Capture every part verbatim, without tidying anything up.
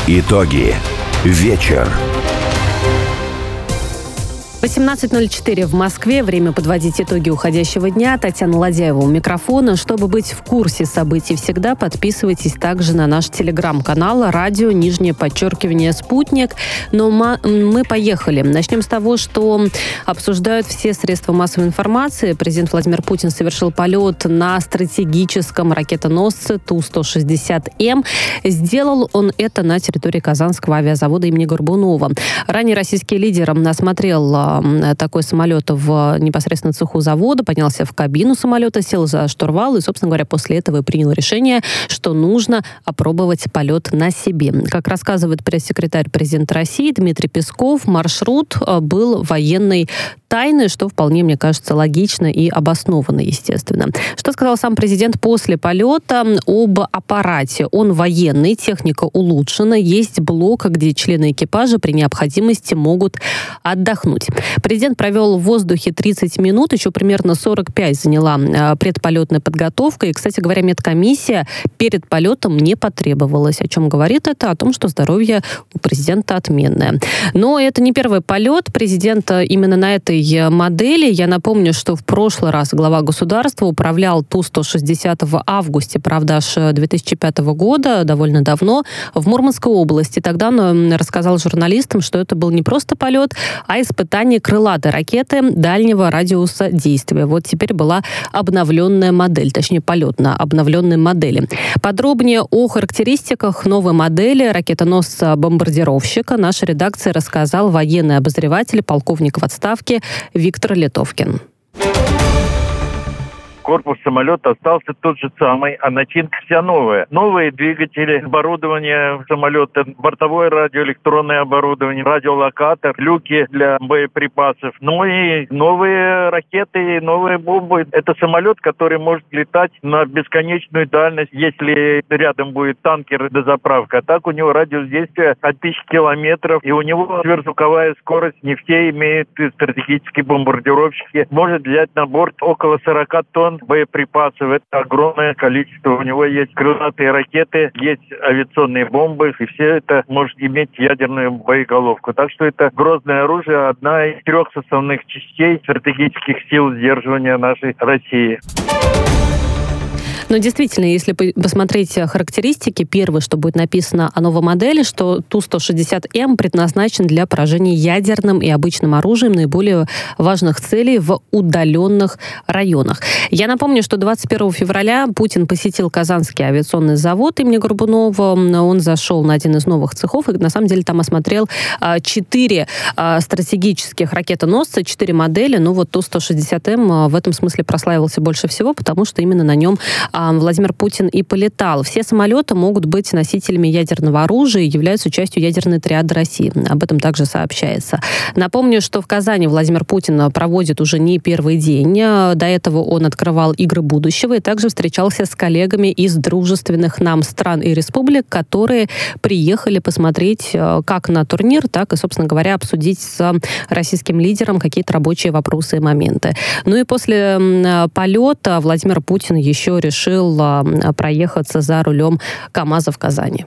Итоги. Вечер. восемнадцать ноль четыре в Москве. Время подводить итоги уходящего дня. Татьяна Ладяева у микрофона. Чтобы быть в курсе событий всегда, подписывайтесь также на наш телеграм-канал «Радио нижнее подчеркивание Спутник». Но мы поехали. Начнем с того, что обсуждают все средства массовой информации. Президент Владимир Путин совершил полет на стратегическом ракетоносце Ту сто шестьдесят М. Сделал он это на территории Казанского авиазавода имени Горбунова. Ранее российский лидер осмотрел такой самолет в непосредственно цеху завода, поднялся в кабину самолета, сел за штурвал и, собственно говоря, после этого и принял решение, что нужно опробовать полет на себе. Как рассказывает пресс-секретарь президента России Дмитрий Песков, маршрут был военной тайны, что вполне, мне кажется, логично и обоснованно, естественно. Что сказал сам президент после полета об аппарате? Он военный, техника улучшена, есть блок, где члены экипажа при необходимости могут отдохнуть. Президент провел в воздухе тридцать минут, еще примерно сорок пять заняла предполетная подготовка. И, кстати говоря, медкомиссия перед полетом не потребовалась. О чем говорит это? О том, что здоровье у президента отменное. Но это не первый полет президента именно на этой модели. Я напомню, что в прошлый раз глава государства управлял Ту сто шестьдесят в августе, правда, аж две тысячи пятого года, довольно давно, в Мурманской области. Тогда он рассказал журналистам, что это был не просто полет, а испытание крылатой ракеты дальнего радиуса действия. Вот теперь была обновленная модель, точнее, полет на обновленной модели. Подробнее о характеристиках новой модели ракетоносца-бомбардировщика наша редакция рассказал военный обозреватель, полковник в отставке Виктор Литовкин. Корпус самолета остался тот же самый, а начинка вся новая. Новые двигатели, оборудование самолета, бортовое радиоэлектронное оборудование, радиолокатор, люки для боеприпасов. Ну и новые ракеты, новые бомбы. Это самолет, который может летать на бесконечную дальность, если рядом будет танкер дозаправка. А так у него радиус действия от тысячи километров, и у него сверхзвуковая скорость. Не все имеют стратегические бомбардировщики. Может взять на борт около сорок тонн боеприпасов. Это огромное количество. У него есть крылатые ракеты, есть авиационные бомбы, и все это может иметь ядерную боеголовку. Так что это грозное оружие, одна из трех составных частей стратегических сил сдерживания нашей России. Но действительно, если посмотреть характеристики, первое, что будет написано о новой модели, что Ту сто шестьдесят М предназначен для поражения ядерным и обычным оружием наиболее важных целей в удаленных районах. Я напомню, что двадцать первого февраля Путин посетил Казанский авиационный завод имени Горбунова. Он зашел на один из новых цехов и, на самом деле, там осмотрел четыре стратегических ракетоносца, четыре модели. Ну вот Ту сто шестьдесят М в этом смысле прославился больше всего, потому что именно на нем Владимир Путин и полетал. Все самолеты могут быть носителями ядерного оружия и являются частью ядерной триады России. Об этом также сообщается. Напомню, что в Казани Владимир Путин проводит уже не первый день. До этого он открывал игры будущего и также встречался с коллегами из дружественных нам стран и республик, которые приехали посмотреть как на турнир, так и, собственно говоря, обсудить с российским лидером какие-то рабочие вопросы и моменты. Ну и после полета Владимир Путин еще решил проехаться за рулем КАМАЗа в Казани.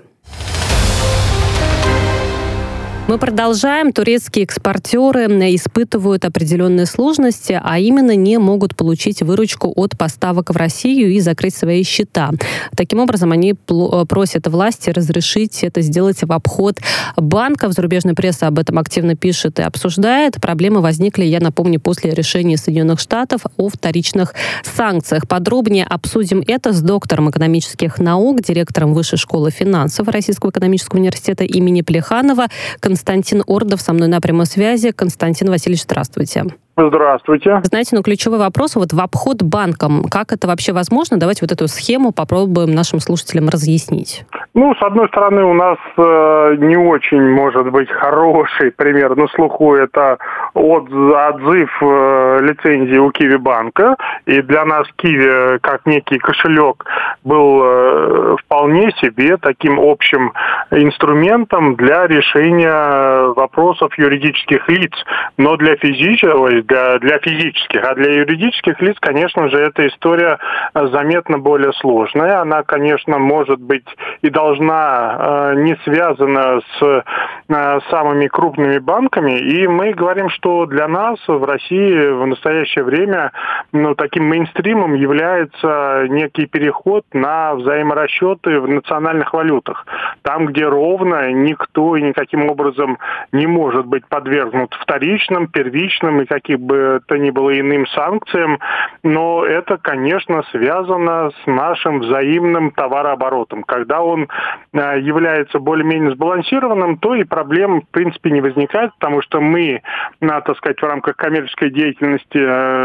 Мы продолжаем. Турецкие экспортеры испытывают определенные сложности, а именно не могут получить выручку от поставок в Россию и закрыть свои счета. Таким образом, они просят власти разрешить это сделать в обход банков. Зарубежная пресса об этом активно пишет и обсуждает. Проблемы возникли, я напомню, после решения Соединенных Штатов о вторичных санкциях. Подробнее обсудим это с доктором экономических наук, директором Высшей школы финансов Российского экономического университета имени Плеханова Константин Ордов со мной на прямой связи. Константин Васильевич, здравствуйте. Здравствуйте. Знаете, ну ключевой вопрос вот в обход банкам. Как это вообще возможно? Давайте вот эту схему попробуем нашим слушателям разъяснить. Ну, с одной стороны, у нас э, не очень, может быть, хороший пример на слуху. Это от, отзыв э, лицензии у Киви банка, и для нас Киви как некий кошелек был э, вполне себе таким общим инструментом для решения вопросов юридических лиц, но для физических, для, для физических, а для юридических лиц, конечно же, эта история заметно более сложная. Она, конечно, может быть и должна э, не связана с э, самыми крупными банками, и мы говорим, что для нас в России в настоящее время ну, таким мейнстримом является некий переход на взаиморасчеты в национальных валютах. Там, где ровно никто и никаким образом не может быть подвергнут вторичным, первичным и каких бы то ни было иным санкциям, но это, конечно, связано с нашим взаимным товарооборотом. Когда он э, является более-менее сбалансированным, то и проблем, в принципе, не возникает, потому что мы, на, так сказать, в рамках коммерческой деятельности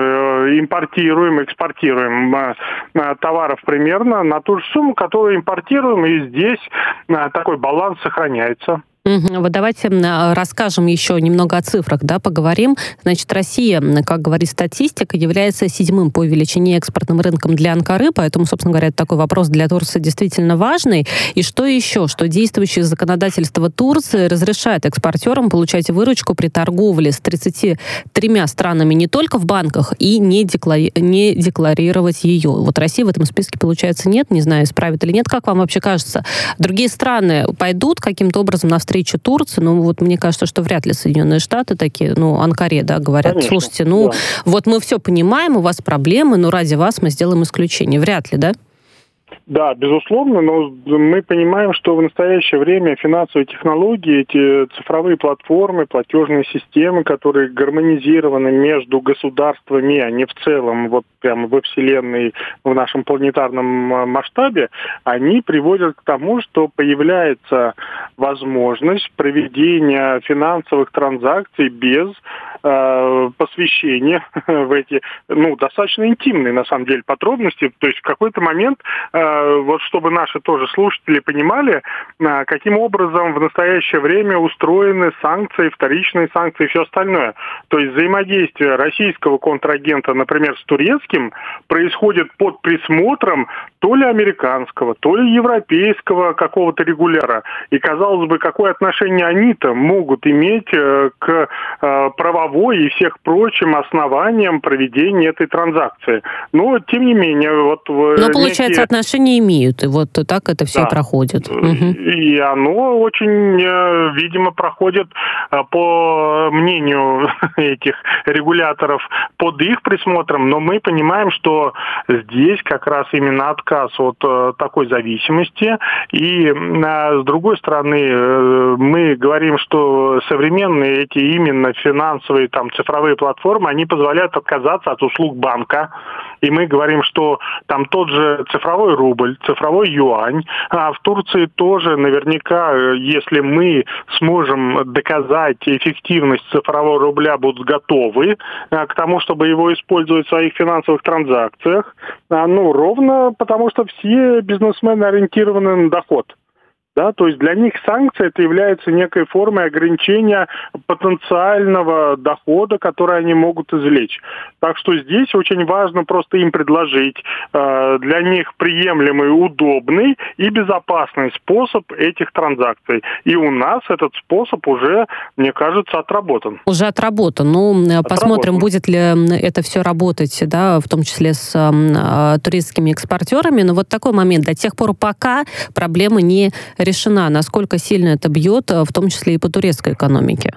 э, импортируем, экспортируем э, товаров примерно на ту же сумму, которую импортируем, и здесь э, такой баланс сохраняется. Угу. Вот давайте расскажем еще немного о цифрах, да, поговорим. Значит, Россия, как говорит статистика, является седьмым по величине экспортным рынком для Анкары, поэтому, собственно говоря, такой вопрос для Турции действительно важный. И что еще? Что действующее законодательство Турции разрешает экспортерам получать выручку при торговле с тридцатью тремя странами не только в банках и не, деклари... не декларировать ее. Вот России в этом списке, получается, нет, не знаю, исправит или нет. Как вам вообще кажется? Другие страны пойдут каким-то образом навстречу встречу Турции, ну вот мне кажется, что вряд ли Соединенные Штаты такие, ну, Анкаре, да, говорят, конечно, слушайте, ну, да. Вот мы все понимаем, у вас проблемы, но ради вас мы сделаем исключение. Вряд ли, да? Да, безусловно, но мы понимаем, что в настоящее время финансовые технологии, эти цифровые платформы, платежные системы, которые гармонизированы между государствами, а не в целом, вот прямо во Вселенной, в нашем планетарном масштабе, они приводят к тому, что появляется возможность проведения финансовых транзакций без э, посвящения в эти, ну, достаточно интимные, на самом деле, подробности. То есть в какой-то момент вот чтобы наши тоже слушатели понимали, каким образом в настоящее время устроены санкции, вторичные санкции и все остальное. То есть взаимодействие российского контрагента, например, с турецким, происходит под присмотром то ли американского, то ли европейского какого-то регуляра. И, казалось бы, какое отношение они-то могут иметь к правовой и всех прочим основаниям проведения этой транзакции. Но, тем не менее, вот... Но, получается, некие... отношения имеют, и вот так это все да. проходит. И угу. оно очень, видимо, проходит, по мнению этих регуляторов, под их присмотром, но мы понимаем, что здесь как раз именно отказ от такой зависимости. И, с другой стороны, мы говорим, что современные эти именно финансовые, там, цифровые платформы, они позволяют отказаться от услуг банка. И мы говорим, что там тот же цифровой рубль, цифровой юань, а в Турции тоже наверняка, если мы сможем доказать эффективность цифрового рубля, будут готовы к тому, чтобы его использовать в своих финансовых транзакциях. Ну, ровно потому, что все бизнесмены ориентированы на доход. Да, то есть для них санкция это является некой формой ограничения потенциального дохода, который они могут извлечь. Так что здесь очень важно просто им предложить э, для них приемлемый, удобный и безопасный способ этих транзакций. И у нас этот способ уже, мне кажется, отработан. Уже отработан. Ну, отработан. Посмотрим, будет ли это все работать, да, в том числе с э, турецкими экспортерами. Но вот такой момент. До тех пор, пока проблемы не решена, насколько сильно это бьет, в том числе и по турецкой экономике?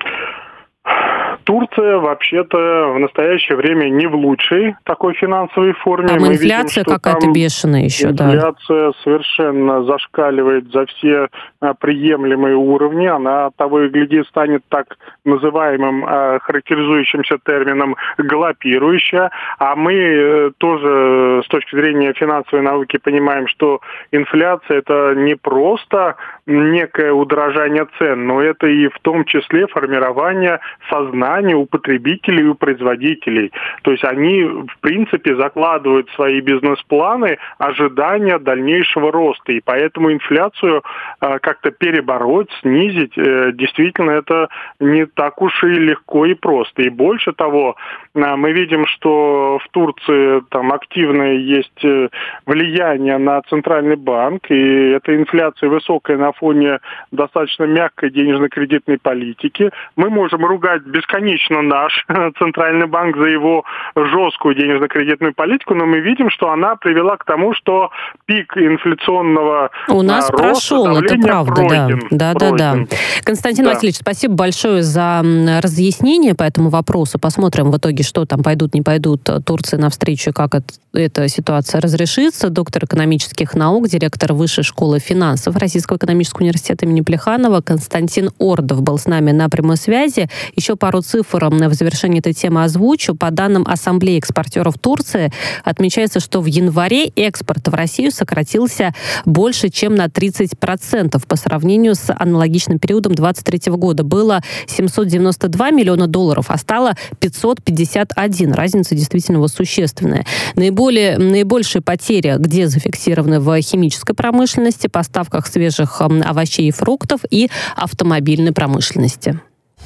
Турция вообще-то в настоящее время не в лучшей такой финансовой форме. Там Мы инфляция видим, какая-то бешеная еще, инфляция да. Инфляция совершенно зашкаливает за все а, приемлемые уровни. Она, того и гляди, станет так называемым а, характеризующимся термином галопирующая. А мы а, тоже с точки зрения финансовой науки понимаем, что инфляция это не просто некое удорожание цен, но это и в том числе формирование сознания ожидания у потребителей и у производителей. То есть они, в принципе, закладывают в свои бизнес-планы ожидания дальнейшего роста. И поэтому инфляцию э, как-то перебороть, снизить, э, действительно, это не так уж и легко и просто. И больше того, э, мы видим, что в Турции там активное есть э, влияние на центральный банк, и эта инфляция высокая на фоне достаточно мягкой денежно-кредитной политики. Мы можем ругать бесконечно наш центральный банк за его жесткую денежно-кредитную политику, но мы видим, что она привела к тому, что пик инфляционного у нас роста, прошел, это правда, пройден, да. Да, да, да. Константин да. Васильевич, спасибо большое за разъяснение по этому вопросу. Посмотрим в итоге, что там пойдут, не пойдут Турции навстречу, как это, эта ситуация разрешится. Доктор экономических наук, директор Высшей школы финансов Российского экономического университета имени Плеханова Константин Ордов был с нами на прямой связи. Еще пару цифр в завершении этой темы озвучу. По данным Ассамблеи экспортеров Турции, отмечается, что в январе экспорт в Россию сократился больше, чем на тридцать процентов по сравнению с аналогичным периодом двадцать третьего года. Было семьсот девяносто два миллиона долларов, а стало пятьсот пятьдесят один. Разница действительно существенная. Наиболее, наибольшие потери, где зафиксированы в химической промышленности, поставках свежих овощей и фруктов и автомобильной промышленности.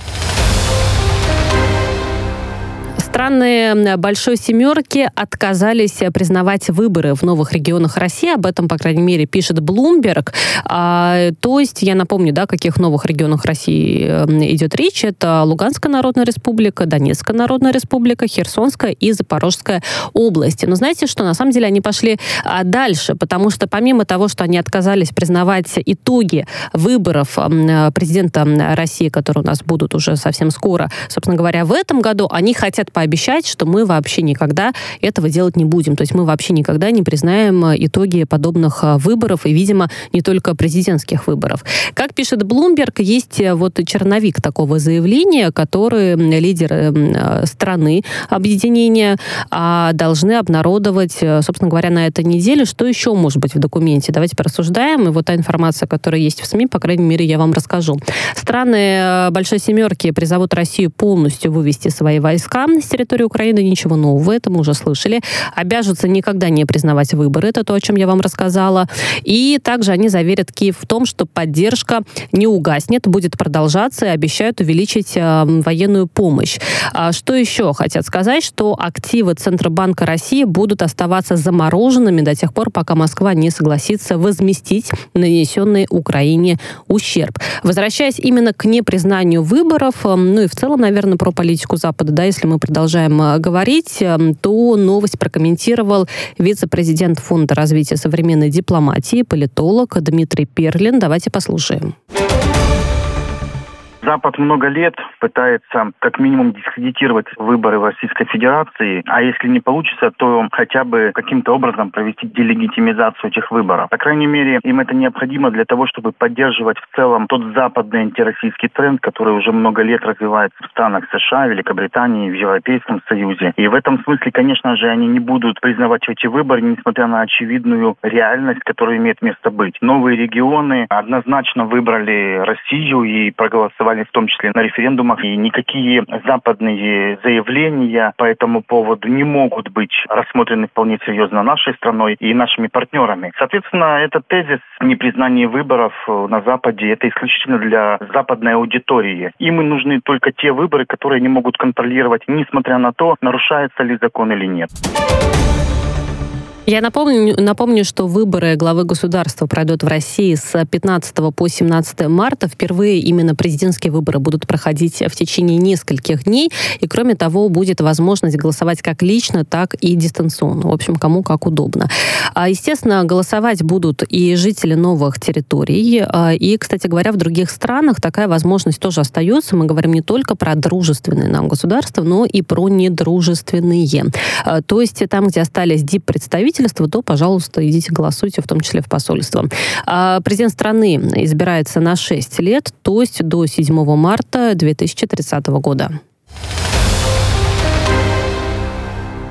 Страны Большой Семерки отказались признавать выборы в новых регионах России. Об этом, по крайней мере, пишет Bloomberg. А, то есть, я напомню, да, о каких новых регионах России идет речь. Это Луганская Народная Республика, Донецкая Народная Республика, Херсонская и Запорожская области. Но знаете что? На самом деле они пошли а, дальше, потому что помимо того, что они отказались признавать итоги выборов а, президента России, которые у нас будут уже совсем скоро, собственно говоря, в этом году, они хотят пообещать, что мы вообще никогда этого делать не будем. То есть мы вообще никогда не признаем итоги подобных выборов и, видимо, не только президентских выборов. Как пишет Bloomberg, есть вот черновик такого заявления, который лидеры страны объединения должны обнародовать, собственно говоря, на этой неделе. Что еще может быть в документе? Давайте порассуждаем. И вот та информация, которая есть в СМИ, по крайней мере, я вам расскажу. Страны Большой Семерки призовут Россию полностью вывести свои войска с территории Украины. Ничего нового, это мы уже слышали. Обяжутся никогда не признавать выборы. Это то, о чем я вам рассказала. И также они заверят Киев в том, что поддержка не угаснет, будет продолжаться и обещают увеличить э, военную помощь. А что еще хотят сказать? Что активы Центробанка России будут оставаться замороженными до тех пор, пока Москва не согласится возместить нанесенный Украине ущерб. Возвращаясь именно к непризнанию выборов, э, ну и в целом, наверное, про политику Запада, да, если мы продолжаем говорить, то новость прокомментировал вице-президент Фонда развития современной дипломатии, политолог Дмитрий Перлин. Давайте послушаем. Запад много лет пытается как минимум дискредитировать выборы в Российской Федерации, а если не получится, то хотя бы каким-то образом провести делегитимизацию этих выборов. По крайней мере, им это необходимо для того, чтобы поддерживать в целом тот западный антироссийский тренд, который уже много лет развивается в странах США, Великобритании, в Европейском Союзе. И в этом смысле, конечно же, они не будут признавать эти выборы, несмотря на очевидную реальность, которая имеет место быть. Новые регионы однозначно выбрали Россию и проголосовали в том числе на референдумах, и никакие западные заявления по этому поводу не могут быть рассмотрены вполне серьезно нашей страной и нашими партнерами. Соответственно, этот тезис непризнания выборов на Западе — это исключительно для западной аудитории. Им нужны только те выборы, которые они могут контролировать, несмотря на то, нарушается ли закон или нет. Я напомню, напомню, что выборы главы государства пройдут в России с пятнадцатого по семнадцатое марта. Впервые именно президентские выборы будут проходить в течение нескольких дней. И, кроме того, будет возможность голосовать как лично, так и дистанционно. В общем, кому как удобно. Естественно, голосовать будут и жители новых территорий. И, кстати говоря, в других странах такая возможность тоже остается. Мы говорим не только про дружественные нам государства, но и про недружественные. То есть там, где остались дип-представители, то, пожалуйста, идите голосуйте, в том числе в посольство. А президент страны избирается на шесть лет, то есть до седьмого марта две тысячи тридцатого года.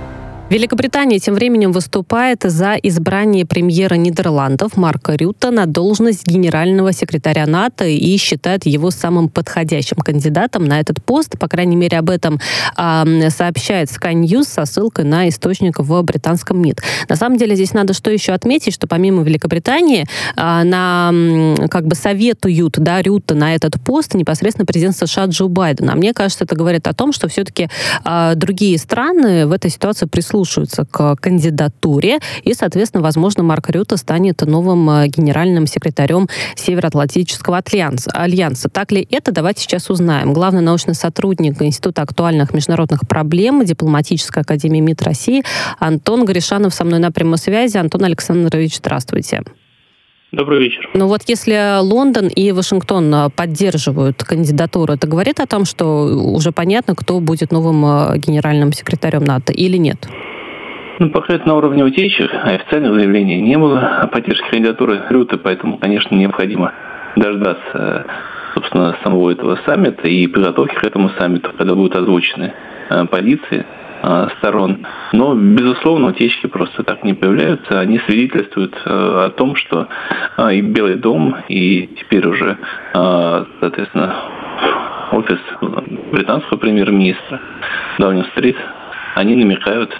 Великобритания тем временем выступает за избрание премьера Нидерландов Марка Рютте на должность генерального секретаря НАТО и считает его самым подходящим кандидатом на этот пост. По крайней мере, об этом э, сообщает Sky News со ссылкой на источник в британском МИД. На самом деле, здесь надо что еще отметить, что помимо Великобритании э, на, как бы советуют да, Рютте на этот пост непосредственно президент США Джо Байден. А мне кажется, это говорит о том, что все-таки э, другие страны в этой ситуации прислушиваются к кандидатуре, и, соответственно, возможно, Марк Рютте станет новым генеральным секретарем Североатлантического альянса. альянса. Так ли это? Давайте сейчас узнаем. Главный научный сотрудник Института актуальных международных проблем Дипломатической академии МИД России Антон Гришанов со мной на прямой связи. Антон Александрович, здравствуйте. Добрый вечер. Ну вот если Лондон и Вашингтон поддерживают кандидатуру, это говорит о том, что уже понятно, кто будет новым генеральным секретарем НАТО или нет? Ну, пока это на уровне утечек, официальных заявлений не было о поддержке кандидатуры Рютте, поэтому, конечно, необходимо дождаться, собственно, самого этого саммита и подготовки к этому саммиту, когда будут озвучены позиции сторон. Но, безусловно, утечки просто так не появляются. Они свидетельствуют о том, что и Белый дом, и теперь уже, соответственно, офис британского премьер-министра Даунинг-стрит, они намекают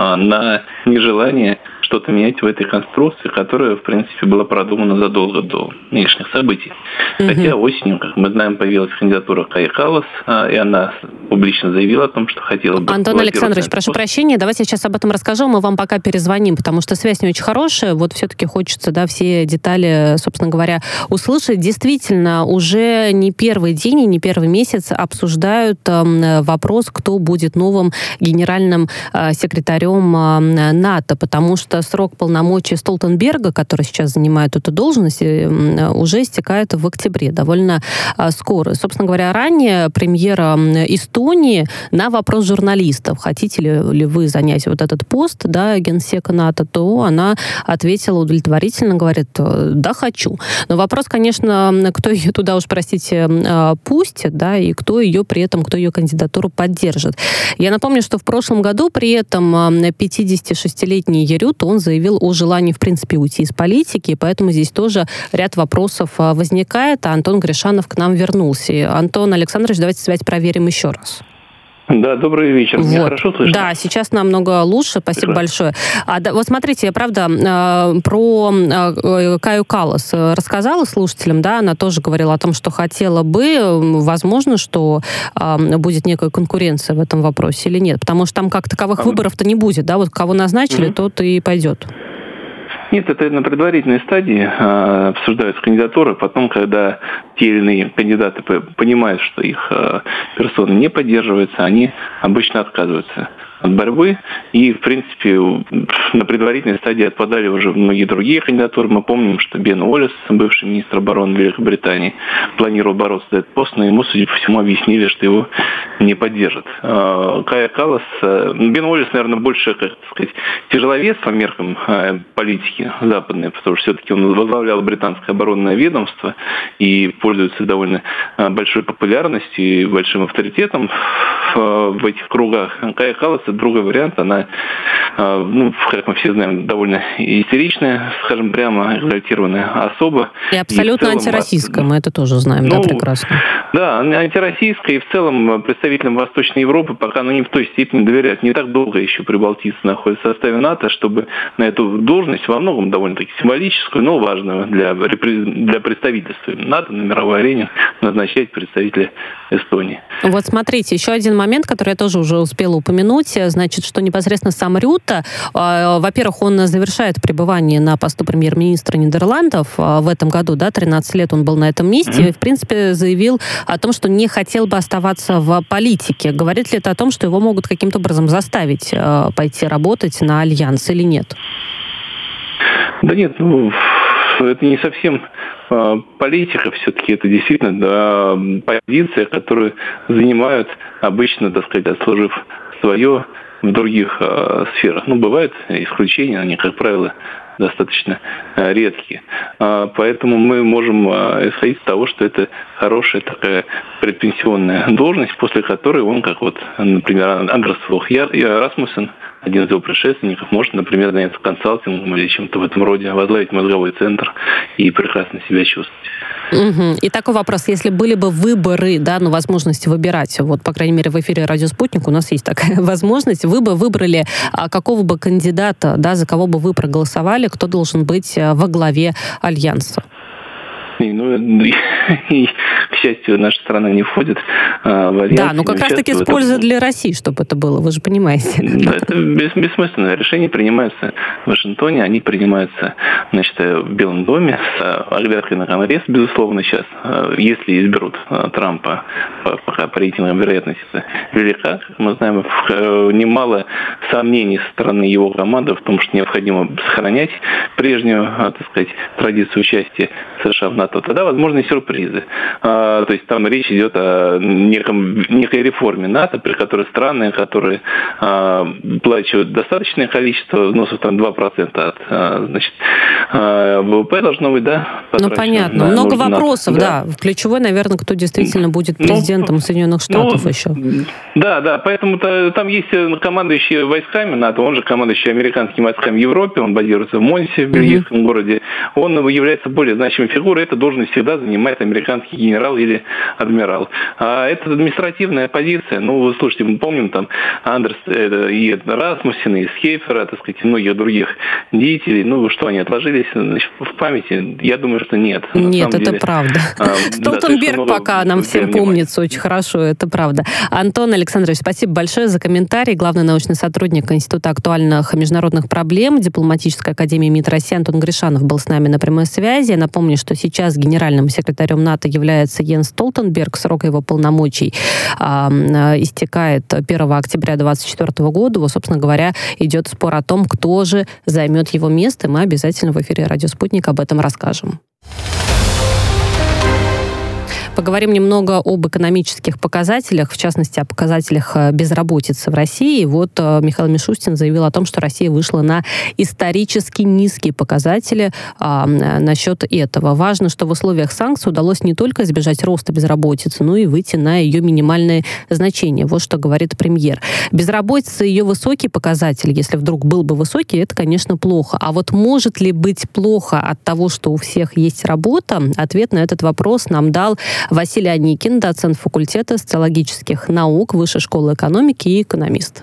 на нежелание что-то менять в этой конструкции, которая, в принципе, была продумана задолго до нынешних событий. Mm-hmm. Хотя осенью, как мы знаем, появилась кандидатура Каи Каллас, и она публично заявила о том, что хотела бы... Антон Александрович, прошу прощения, давайте я сейчас об этом расскажу, мы вам пока перезвоним, потому что связь не очень хорошая, вот все-таки хочется, да, все детали, собственно говоря, услышать. Действительно, уже не первый день и не первый месяц обсуждают э, вопрос, кто будет новым генеральным э, секретарем э, НАТО, потому что срок полномочий Столтенберга, который сейчас занимает эту должность, уже истекает в октябре, довольно скоро. Собственно говоря, ранее премьера Эстонии на вопрос журналистов, хотите ли, ли вы занять вот этот пост, да, генсека НАТО, то она ответила удовлетворительно, говорит, да, хочу. Но вопрос, конечно, кто ее туда уж, простите, пустит, да, и кто ее при этом, кто ее кандидатуру поддержит. Я напомню, что в прошлом году при этом пятидесятишестилетний Рютте, он заявил о желании, в принципе, уйти из политики, поэтому здесь тоже ряд вопросов возникает, а Антон Гришанов к нам вернулся. Антон Александрович, давайте связь проверим еще раз. Да, добрый вечер. Вот. Меня хорошо слышно? Да, сейчас намного лучше. Спасибо Прекрасно. большое. А, да, вот смотрите, я, правда, э, про э, Каю Каллас рассказала слушателям, да, она тоже говорила о том, что хотела бы, возможно, что э, будет некая конкуренция в этом вопросе или нет, потому что там как таковых а выборов-то не будет, да, вот кого назначили, mm-hmm. тот и пойдет. Нет, это на предварительной стадии э, обсуждаются кандидатуры. Потом, когда те или иные кандидаты понимают, что их э, персона не поддерживается, они обычно отказываются от борьбы. И, в принципе, на предварительной стадии отпадали уже многие другие кандидатуры. Мы помним, что Бен Уоллес, бывший министр обороны Великобритании, планировал бороться за этот пост, но ему, судя по всему, объяснили, что его не поддержат. Кая Каллас, Бен Уоллес, наверное, больше, как сказать, тяжеловес по меркам политики западной, потому что все-таки он возглавлял британское оборонное ведомство и пользуется довольно большой популярностью и большим авторитетом в этих кругах. Кая Каллас — это другой вариант. Она, ну, как мы все знаем, довольно истеричная, скажем прямо, экзальтированная особа. И абсолютно и целом, антироссийская, мы это тоже знаем, ну, да, прекрасно. Да, антироссийская, и в целом представителям Восточной Европы пока ну, не в той степени доверяют. Не так долго еще прибалтийцы находятся в составе НАТО, чтобы на эту должность, во многом довольно-таки символическую, но важную для, для представительства НАТО на мировой арене, назначать представителя Эстонии. Вот смотрите, еще один момент, который я тоже уже успела упомянуть, значит, что непосредственно сам Рютте, э, во-первых, он завершает пребывание на посту премьер-министра Нидерландов э, в этом году, да, тринадцать лет он был на этом месте, mm-hmm. и, в принципе, заявил о том, что не хотел бы оставаться в политике. Говорит ли это о том, что его могут каким-то образом заставить э, пойти работать на Альянс или нет? Да нет, ну, это не совсем э, политика, все-таки это действительно да, позиция, которую занимают обычно, так сказать, отслужив свое в других э, сферах. Ну, бывают исключения, они, как правило, достаточно э, редкие. Э, поэтому мы можем э, исходить из того, что это хорошая такая предпенсионная должность, после которой он, как вот, например, Андерс Флох Расмуссен, один из его предшественников может, например, заняться консалтингом или чем-то в этом роде, возглавить мозговой центр и прекрасно себя чувствовать. Угу. И такой вопрос, если были бы выборы, да, ну, возможность выбирать, вот, по крайней мере, в эфире «Радио Спутник» у нас есть такая возможность, вы бы выбрали а, какого бы кандидата, да, за кого бы вы проголосовали, кто должен быть во главе Альянса? И, ну, и, к счастью, наша страна не входит а, в альянс. Да, ну как раз-таки с пользой для России, чтобы это было, вы же понимаете. Да, это бес, бессмысленно. Решения принимаются в Вашингтоне, они принимаются, значит, в Белом доме, с оглядкой на Конгресс, безусловно, сейчас. Если изберут Трампа, пока по рейтингам вероятность велика, как мы знаем, немало сомнений со стороны его команды в том, что необходимо сохранять прежнюю, так сказать, традицию участия США в НАТО, тогда возможны сюрпризы. А, то есть там речь идет о неком, некой реформе НАТО, при которой страны, которые а, плачут достаточное количество взносов, там два процента от а, значит, а, ВВП должно быть, да? Ну, понятно. Много вопросов, НАТО, да. да. Ключевой, наверное, кто действительно будет президентом ну, Соединенных Штатов ну, еще. Да, да. Поэтому там есть командующий войсками НАТО, он же командующий американскими войсками в Европе, он базируется в Монсе, в бельгийском mm-hmm. городе. Он является более значимой фигурой. Эту должность всегда занимает американский генерал или адмирал. А это административная позиция. Ну, вы слушайте, мы помним там Андерс э, и Расмуссена, и Схейфера, так сказать, и многих других деятелей. Ну, что, они отложились значит, в памяти? Я думаю, что нет. Нет, это деле. правда. А, Столтенберг да, пока нам всем помнится очень хорошо, это правда. Антон Александрович, спасибо большое за комментарий. Главный научный сотрудник Института актуальных международных проблем Дипломатической академии МИД России Антон Гришанов был с нами на прямой связи. Я напомню, что сейчас генеральным секретарем НАТО является Йенс Столтенберг. Срок его полномочий а, истекает первого октября двадцать четвёртого года. Вот, собственно говоря, идет спор о том, кто же займет его место. Мы обязательно в эфире «Радио Спутник» об этом расскажем. Поговорим немного об экономических показателях, в частности, о показателях безработицы в России. Вот Михаил Мишустин заявил о том, что Россия вышла на исторически низкие показатели а, насчет этого. Важно, что в условиях санкций удалось не только избежать роста безработицы, но и выйти на ее минимальные значения. Вот что говорит премьер. Безработица и ее высокий показатель, если вдруг был бы высокий, это, конечно, плохо. А вот может ли быть плохо от того, что у всех есть работа? Ответ на этот вопрос нам дал Василий Аникин, доцент факультета социологических наук Высшей школы экономики и экономист.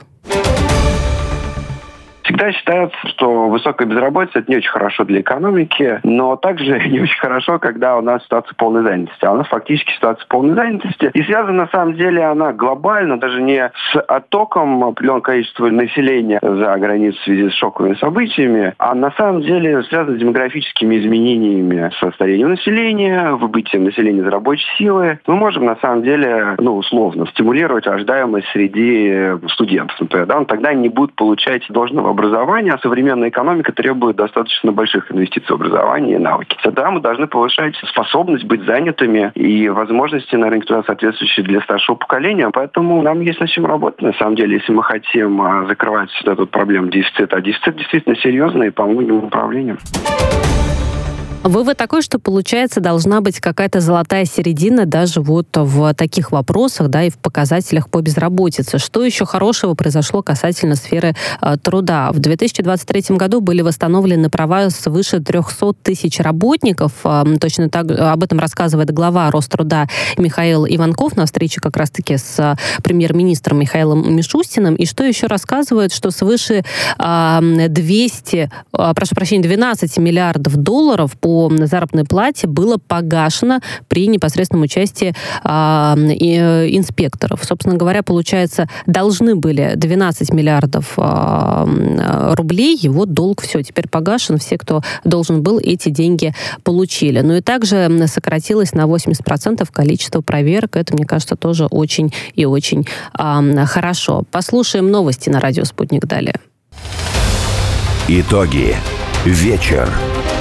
Всегда считается, что высокая безработица – это не очень хорошо для экономики, но также не очень хорошо, когда у нас ситуация полной занятости. А у нас фактически ситуация полной занятости. И связана, на самом деле, она глобально, даже не с оттоком определенного количества населения за границу в связи с шоковыми событиями, а на самом деле связана с демографическими изменениями, со старением населения, выбытием населения из рабочей силы. Мы можем, на самом деле, ну, условно, стимулировать рождаемость среди студентов, например. Да? Он тогда не будет получать должного образования, а современная экономика требует достаточно больших инвестиций в образование и навыки. Тогда мы должны повышать способность быть занятыми и возможности на рынке труда соответствующие для старшего поколения. Поэтому нам есть над чем работать, на самом деле, если мы хотим закрывать эту проблему дефицита. А дефицит действительно серьезный по многим направлениям. Вывод такой, что, получается, должна быть какая-то золотая середина даже вот в таких вопросах, да, и в показателях по безработице. Что еще хорошего произошло касательно сферы э, труда? В две тысячи двадцать третьем году были восстановлены права свыше триста тысяч работников. Э, точно так об этом рассказывает глава Роструда Михаил Иванков на встрече как раз-таки с премьер-министром Михаилом Мишустиным. И что еще рассказывает, что свыше э, двести, э, прошу прощения, двенадцать миллиардов долларов по по заработной плате было погашено при непосредственном участии э, инспекторов. Собственно говоря, получается, должны были двенадцать миллиардов э, рублей, и вот долг все, теперь погашен, все, кто должен был, эти деньги получили. Ну и также сократилось на восемьдесят процентов количество проверок. Это, мне кажется, тоже очень и очень э, хорошо. Послушаем новости на радио «Спутник» далее. Итоги. Вечер.